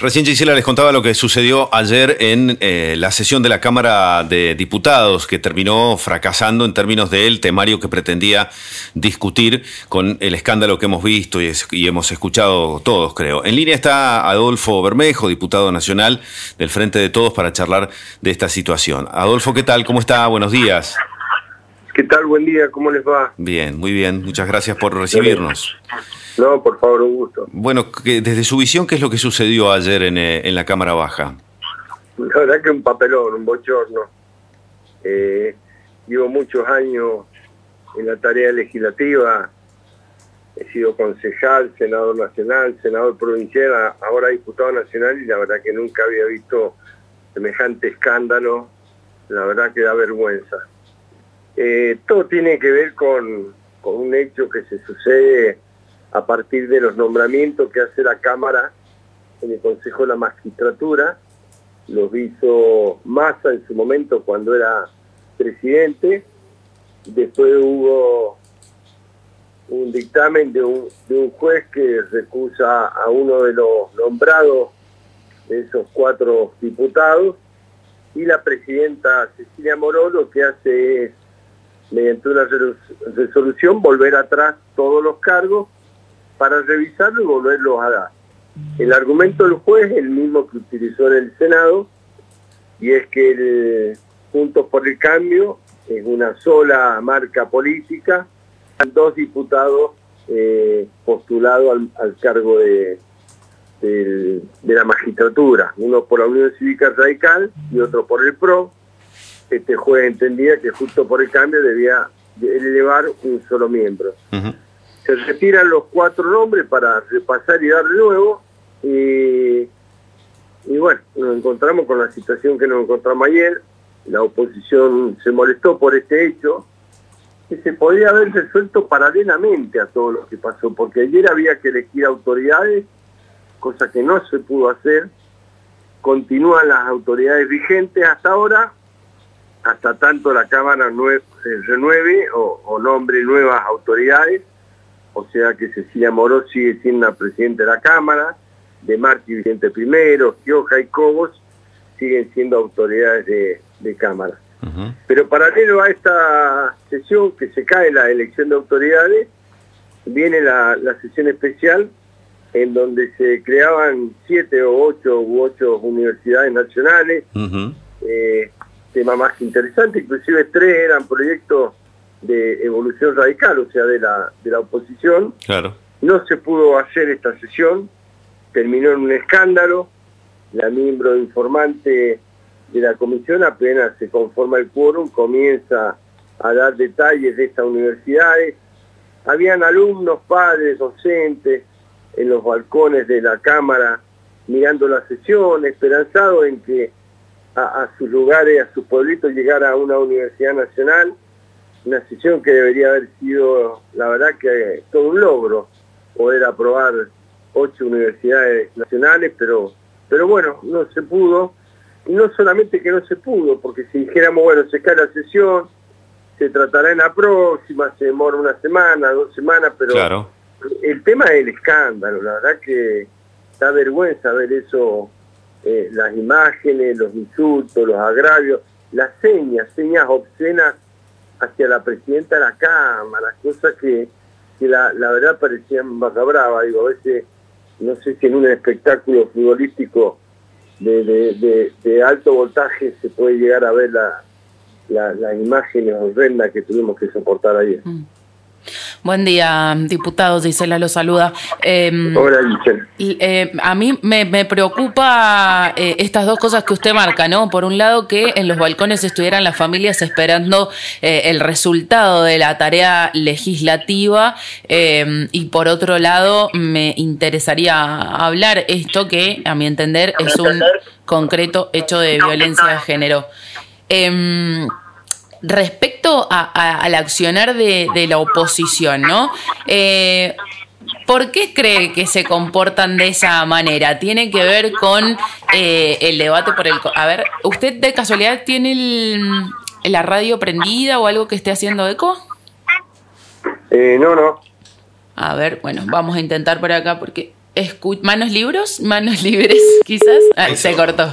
Recién Gisela les contaba lo que sucedió ayer en la sesión de la Cámara de Diputados, que terminó fracasando en términos del temario que pretendía discutir con el escándalo que hemos visto y hemos escuchado todos, creo. En línea está Adolfo Bermejo, diputado nacional del Frente de Todos, para charlar de esta situación. Adolfo, ¿qué tal? ¿Cómo está? Buenos días. ¿Qué tal? Buen día, ¿cómo les va? Bien, muy bien. Muchas gracias por recibirnos. No, por favor, un gusto. Bueno, desde su visión, ¿qué es lo que sucedió ayer en la Cámara Baja? La verdad que un papelón, un bochorno. Llevo muchos años en la tarea legislativa. He sido concejal, senador nacional, senador provincial, ahora diputado nacional, y la verdad que nunca había visto semejante escándalo. La verdad que da vergüenza. Todo tiene que ver con un hecho que se sucede a partir de los nombramientos que hace la Cámara en el Consejo de la Magistratura. Los hizo Massa en su momento cuando era presidente. Después hubo un dictamen de un juez que recusa a uno de los nombrados de esos 4 diputados, y la presidenta Cecilia Moró lo que hace es, mediante una resolución, volver atrás todos los cargos para revisarlo y volverlos a dar. El argumento del juez es el mismo que utilizó en el Senado, y es que el Juntos por el Cambio es una sola marca política, 2 diputados postulados al cargo de la magistratura, uno por la Unión Cívica Radical y otro por el PRO. Este juez entendía que Juntos por el Cambio debía elevar un solo miembro. Uh-huh. Se retiran los 4 nombres para repasar y dar de nuevo, y bueno, nos encontramos con la situación que nos encontramos ayer. La oposición se molestó por este hecho, que se podía haber resuelto paralelamente a todo lo que pasó, porque ayer había que elegir autoridades, cosa que no se pudo hacer. Continúan las autoridades vigentes hasta ahora, hasta tanto la Cámara renueve o nombre nuevas autoridades. O sea que Cecilia Moró sigue siendo la presidenta de la Cámara, De Marchi Vicente I, Gioja y Cobos siguen siendo autoridades de Cámara. Uh-huh. Pero paralelo a esta sesión que se cae la elección de autoridades, viene la sesión especial en donde se creaban 7 u 8 universidades nacionales. Uh-huh. Tema más que interesante, inclusive 3 eran proyectos de Evolución Radical, o sea, de la oposición. Claro. No se pudo hacer esta sesión, terminó en un escándalo. La miembro informante de la comisión, apenas se conforma el quórum, comienza a dar detalles de estas universidades. Habían alumnos, padres, docentes en los balcones de la Cámara mirando la sesión, esperanzados en que a sus lugares, a sus pueblitos, llegara a una universidad nacional. Una sesión que debería haber sido, la verdad, que todo un logro, poder aprobar 8 universidades nacionales, pero bueno, no se pudo. Y no solamente que no se pudo, porque si dijéramos, bueno, se cae la sesión, se tratará en la próxima, se demora 1 semana, 2 semanas, pero claro, el tema es el escándalo. La verdad que da vergüenza ver eso, las imágenes, los insultos, los agravios, las señas obscenas hacia la presidenta de la Cámara, cosas que la verdad parecían vaca brava. Digo, a veces, no sé si en un espectáculo futbolístico de alto voltaje se puede llegar a ver las imágenes horrendas que tuvimos que soportar ayer. Buen día, diputado. Gisela lo saluda. Hola, Gisela. A mí me preocupa estas 2 cosas que usted marca, ¿no? Por un lado, que en los balcones estuvieran las familias esperando el resultado de la tarea legislativa, y por otro lado, me interesaría hablar esto que, a mi entender, es un concreto hecho de violencia de género. Respecto al accionar de la oposición, ¿no? ¿Por qué cree que se comportan de esa manera? ¿Tiene que ver con el debate por el... A ver, ¿usted de casualidad tiene la radio prendida o algo que esté haciendo eco? No. A ver, bueno, vamos a intentar por acá porque manos libres, quizás. Se cortó.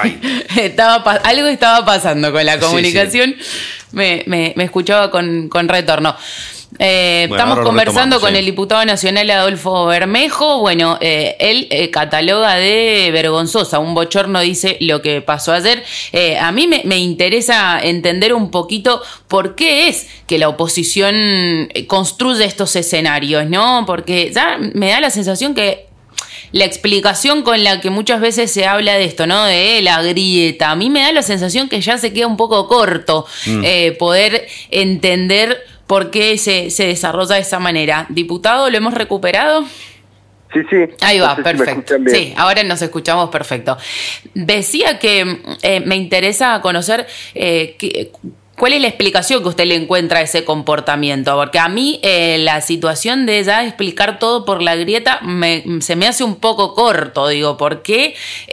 Algo estaba pasando con la comunicación. Sí. Me escuchaba con retorno. Estamos conversando con el diputado nacional Adolfo Bermejo. Bueno, él cataloga de vergonzosa, un bochorno, dice, lo que pasó ayer. A mí me interesa entender un poquito por qué es que la oposición construye estos escenarios, ¿no? Porque ya me da la sensación que la explicación con la que muchas veces se habla de esto, ¿no? De la grieta, a mí me da la sensación que ya se queda un poco corto poder entender por qué se desarrolla de esa manera. Diputado, ¿lo hemos recuperado? Sí. Ahí va, perfecto. Sí, ahora nos escuchamos perfecto. Decía que me interesa conocer cuál es la explicación que usted le encuentra a ese comportamiento, porque a mí la situación de ya explicar todo por la grieta se me hace un poco corto. Digo, ¿por qué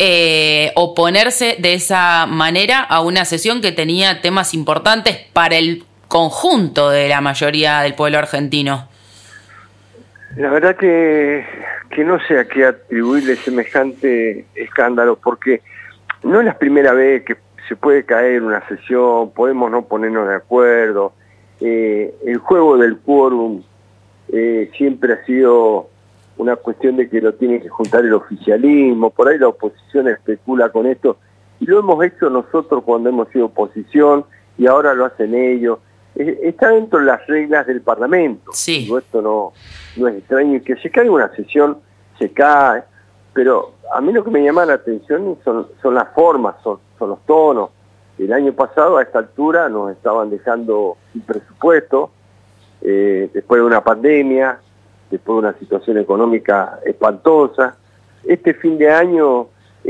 oponerse de esa manera a una sesión que tenía temas importantes para el conjunto de la mayoría del pueblo argentino? La verdad que no sé a qué atribuirle semejante escándalo, porque no es la primera vez que se puede caer una sesión, podemos no ponernos de acuerdo. El juego del quórum siempre ha sido una cuestión de que lo tiene que juntar el oficialismo, por ahí la oposición especula con esto, y lo hemos hecho nosotros cuando hemos sido oposición, y ahora lo hacen ellos. Está dentro de las reglas del Parlamento. Sí. Digo, esto no es extraño, y que se caiga una sesión, se cae, pero a mí lo que me llama la atención son las formas, son los tonos. El año pasado a esta altura nos estaban dejando sin presupuesto, después de una pandemia, después de una situación económica espantosa. Este fin de año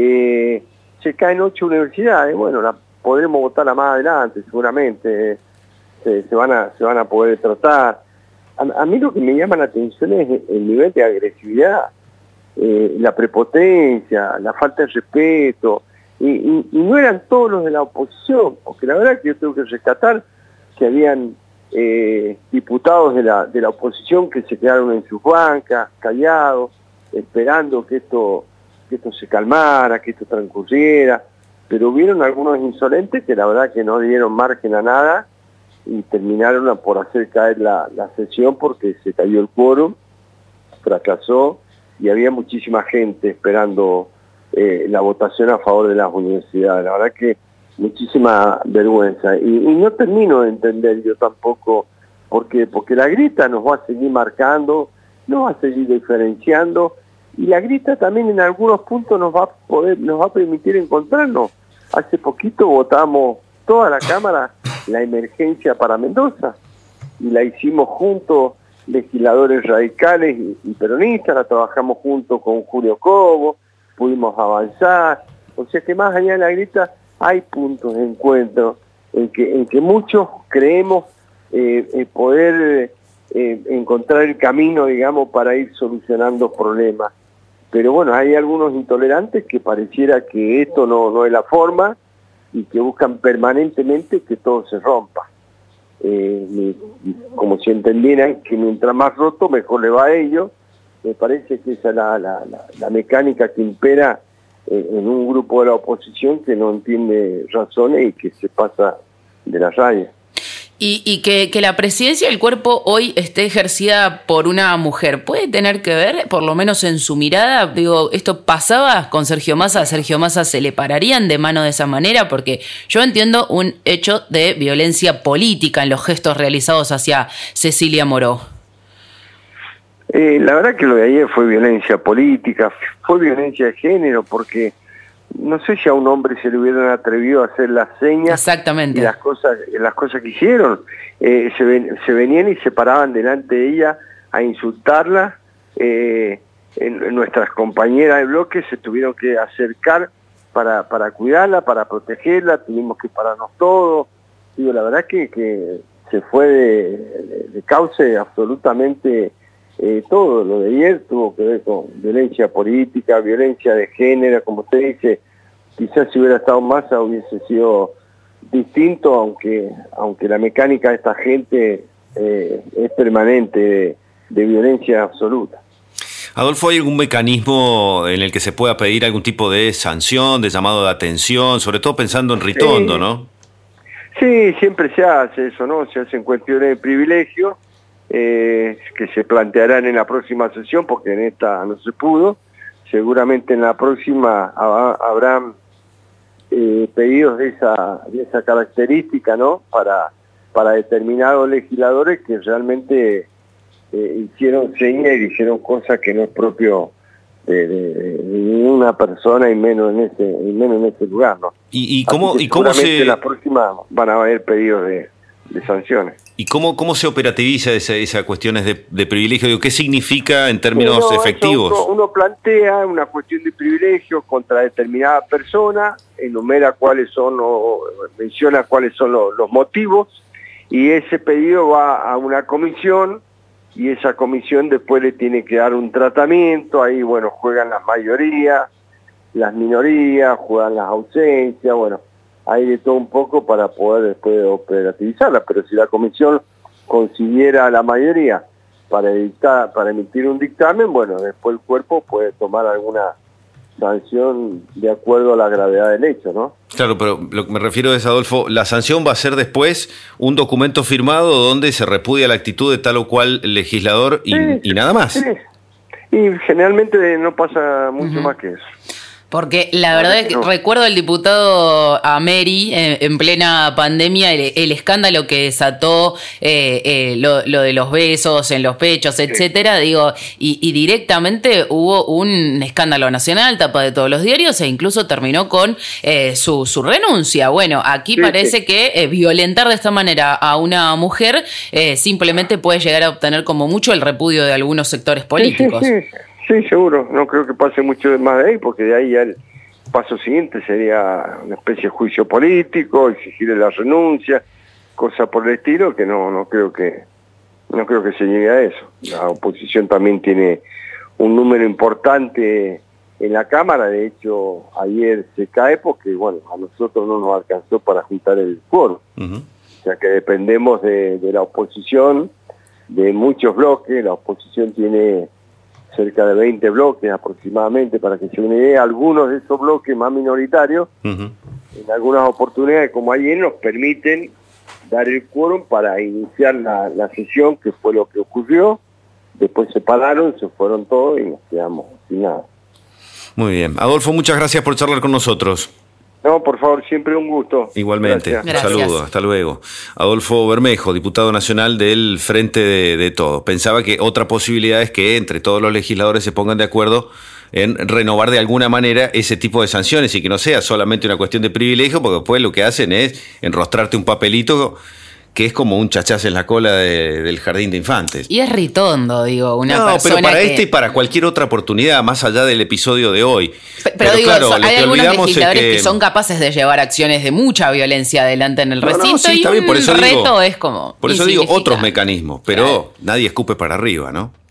se caen 8 universidades, bueno, podremos votarla más adelante seguramente. Se van a poder tratar. A mí lo que me llama la atención es el nivel de agresividad, la prepotencia, la falta de respeto, y no eran todos los de la oposición, porque la verdad que yo tengo que rescatar que habían diputados de la oposición que se quedaron en sus bancas, callados, esperando que esto se calmara, que esto transcurriera, pero hubieron algunos insolentes que la verdad que no dieron margen a nada, y terminaron por hacer caer la sesión porque se cayó el quórum, fracasó, y había muchísima gente esperando la votación a favor de las universidades. La verdad que muchísima vergüenza. Y no termino de entender yo tampoco, porque la grieta nos va a seguir marcando, nos va a seguir diferenciando, y la grieta también en algunos puntos nos va a permitir encontrarnos. Hace poquito votamos toda la Cámara la emergencia para Mendoza, y la hicimos juntos legisladores radicales y peronistas, la trabajamos junto con Julio Cobo, pudimos avanzar. O sea que más allá de la grieta hay puntos de encuentro en que muchos creemos poder encontrar el camino, digamos, para ir solucionando problemas. Pero bueno, hay algunos intolerantes que pareciera que esto no es la forma, y que buscan permanentemente que todo se rompa. Como si entendieran que mientras más roto, mejor le va a ellos. Me parece que esa es la mecánica que impera en un grupo de la oposición que no entiende razones y que se pasa de la raya. Y que la presidencia del cuerpo hoy esté ejercida por una mujer, ¿puede tener que ver, por lo menos en su mirada? Digo, ¿esto pasaba con Sergio Massa? ¿A Sergio Massa se le pararían de mano de esa manera? Porque yo entiendo un hecho de violencia política en los gestos realizados hacia Cecilia Moró. La verdad que lo de ayer fue violencia política, fue violencia de género, porque no sé si a un hombre se le hubieran atrevido a hacer las señas. Exactamente. Y las cosas que hicieron. Se venían y se paraban delante de ella a insultarla. Nuestras compañeras de bloque se tuvieron que acercar para cuidarla, para protegerla, tuvimos que pararnos todos. Digo, la verdad que se fue de cauce absolutamente todo. Lo de ayer tuvo que ver con violencia política, violencia de género, como usted dice. Quizás si hubiera estado Massa hubiese sido distinto, aunque la mecánica de esta gente es permanente, de violencia absoluta. Adolfo, ¿hay algún mecanismo en el que se pueda pedir algún tipo de sanción, de llamado de atención, sobre todo pensando en Ritondo, Sí. ¿no? Sí, siempre se hace eso, ¿no? Se hacen cuestiones de privilegio que se plantearán en la próxima sesión, porque en esta no se pudo. Seguramente en la próxima habrán pedidos de esa característica, ¿no? Para determinados legisladores que realmente hicieron señas y dijeron cosas que no es propio de ninguna persona y menos en ese lugar, ¿no? ¿Y Así cómo, que y cómo seguramente se en la próxima van a haber pedidos de sanciones. y cómo se operativisa esas cuestiones de privilegio? Digo, ¿qué significa en términos No, eso efectivos? uno plantea una cuestión de privilegios contra determinada persona, enumera cuáles son menciona cuáles son los motivos, y ese pedido va a una comisión, y esa comisión después le tiene que dar un tratamiento. Ahí, bueno, juegan las mayorías, las minorías, juegan las ausencias, bueno, hay de todo un poco para poder después operativizarla, pero si la comisión consiguiera la mayoría para emitir un dictamen, bueno, después el cuerpo puede tomar alguna sanción de acuerdo a la gravedad del hecho, ¿no? Claro, pero lo que me refiero es, Adolfo, la sanción va a ser después un documento firmado donde se repudia la actitud de tal o cual legislador y nada más. Sí. Y generalmente no pasa mucho más que eso. Porque la verdad es que recuerdo al diputado Ameri en plena pandemia, el escándalo que desató lo de los besos en los pechos, etcétera, digo, y directamente hubo un escándalo nacional, tapa de todos los diarios, e incluso terminó con su renuncia. Bueno, aquí parece que violentar de esta manera a una mujer simplemente puede llegar a obtener como mucho el repudio de algunos sectores políticos. Sí, seguro. No creo que pase mucho más de ahí, porque de ahí ya el paso siguiente sería una especie de juicio político, exigirle la renuncia, cosa por el estilo, que no creo que se llegue a eso. La oposición también tiene un número importante en la Cámara. De hecho, ayer se cae porque, bueno, a nosotros no nos alcanzó para juntar el quórum. O sea que dependemos de la oposición, de muchos bloques. La oposición tiene cerca de 20 bloques aproximadamente, para que se una idea. Algunos de esos bloques más minoritarios, en algunas oportunidades como ayer, nos permiten dar el quórum para iniciar la sesión, que fue lo que ocurrió. Después se pararon, se fueron todos y nos quedamos sin nada. Muy bien. Adolfo, muchas gracias por charlar con nosotros. No, por favor, siempre un gusto. Igualmente. Gracias. Saludos, hasta luego. Adolfo Bermejo, diputado nacional del Frente de Todos. Pensaba que otra posibilidad es que entre todos los legisladores se pongan de acuerdo en renovar de alguna manera ese tipo de sanciones y que no sea solamente una cuestión de privilegio, porque después lo que hacen es enrostrarte un papelito que es como un chachazo en la cola del jardín de infantes. Y es Ritondo, digo, una persona pero para que... y para cualquier otra oportunidad, más allá del episodio de hoy. Pero digo, claro, hay algunos legisladores que son capaces de llevar acciones de mucha violencia adelante en el recinto, sí, y está bien, por eso reto digo, es como... Por eso digo otros mecanismos, pero nadie escupe para arriba, ¿no?